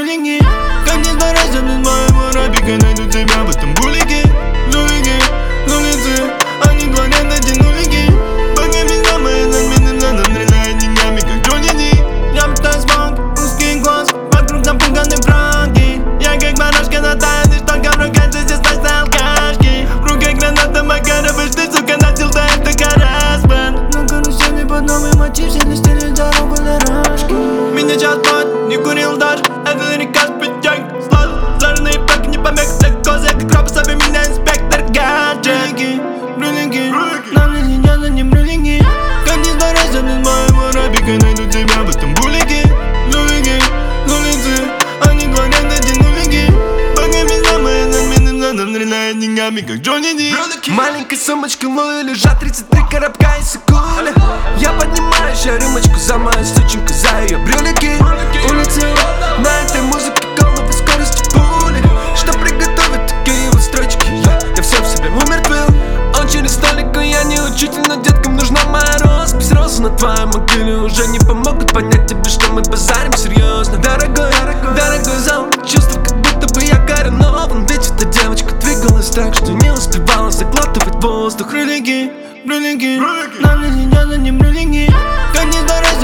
брюлики. Как не старайся, над моего рабика найду тебя в этом булике. Жулики, жулицы, они творят эти нулики. Пока меня мои надменным задом стреляют деньгами, как Джонни. Я пытаюсь звонк, узкий глаз, вокруг напуганы враги. Я как барашка на тайне, что коврукается здесь на алкашки. В руках граната Макаров, и ты, сука, начал, да это харассмент. На карусели под новый мотив, все настелили дорогу дорожки. Меня чат-бот, не курил даже, это река с пятёк. Сложные пак, не помех, всех козы, как робот, собой меня инспектор гаджет. Брюлики, нам не сидят, за ним брюлики. Как не старайся, над моего рабика найду тебя в этом булике. Жулики, жулицы, они творят эти нулики. Пока меня мои надменным задом стреляют деньгами, как Джонни Ди. Маленькая сумочка Луи, лежат 33 коробка и секунды. Я поднимаю еще рюмочку за мою сученьку, за ее брюлики. Улицы, на этой музыке головы скорости пули. Что приготовят такие вот строчки? Я все в себе умертвил. Он через столик, и я не учитель, но деткам нужна моя роспись. Розы на твоей могиле уже не помогут понять тебе, что мы базарим серьезно. Дорогой зал, чувство, как будто бы я коронован. Ведь эта девочка двигалась так, что не успевала заглатывать воздух. Брюлики, брюлики, нам не сидят, за ним брюлики. Как не старайся,